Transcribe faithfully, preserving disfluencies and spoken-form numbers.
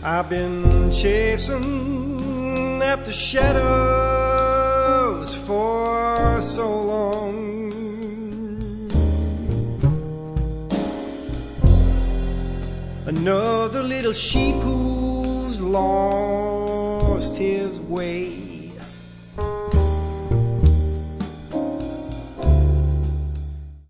I've been chasing after shadows for so long. Another little sheep who's lost his way.